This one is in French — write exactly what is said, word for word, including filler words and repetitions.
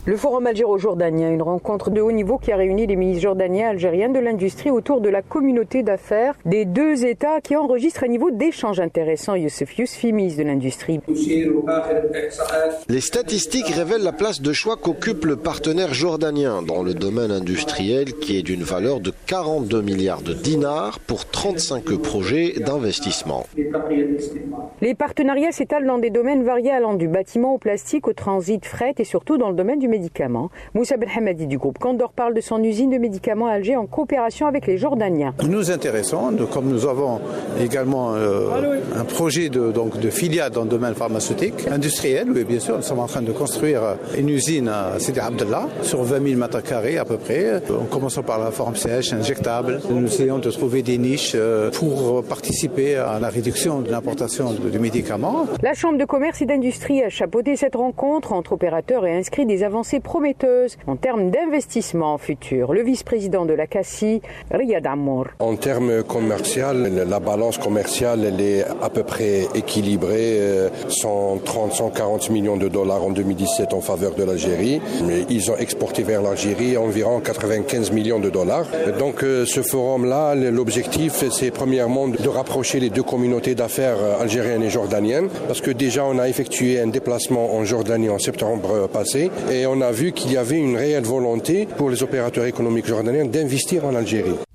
Le Forum algéro-jordanien, une rencontre de haut niveau qui a réuni les ministres jordaniens et algériens de l'industrie autour de la communauté d'affaires des deux États qui enregistrent un niveau d'échange intéressant. Youssef Yousfi, ministre de l'Industrie. Les statistiques révèlent la place de choix qu'occupe le partenaire jordanien dans le domaine industriel qui est d'une valeur de quarante-deux milliards de dinars pour trente-cinq projets d'investissement. Les partenariats s'étalent dans des domaines variés allant du bâtiment au plastique, au transit, fret et surtout dans le domaine du médicament. Moussa Belhamadi du groupe Condor parle de son usine de médicaments à Alger en coopération avec les Jordaniens. Nous nous intéressons, comme nous avons également euh, un projet de, donc, de filiale dans le domaine pharmaceutique, industriel, oui bien sûr, nous sommes en train de construire une usine à Sidi Abdallah sur vingt mille mètres carrés à peu près, en commençant par la forme sèche, injectable. Nous essayons de trouver des niches pour participer à la réduction de l'importation de médicaments. La Chambre de commerce et d'industrie a chapeauté cette rencontre entre opérateurs et inscrit des avancées prometteuses en termes d'investissement futur. Le vice-président de la C A C I, Riyad Amour. En termes commerciaux, la balance commerciale elle est à peu près équilibrée, cent trente à cent quarante millions de dollars en deux mille dix-sept en faveur de l'Algérie. Ils ont exporté vers l'Algérie environ quatre-vingt-quinze millions de dollars. Donc ce forum-là, l'objectif c'est premièrement de rapprocher les deux communautés d'affaires algériennes et jordaniennes parce que déjà on a effectué un déplacement en Jordanie en septembre passé et on a vu qu'il y avait une réelle volonté pour les opérateurs économiques jordaniens d'investir en Algérie.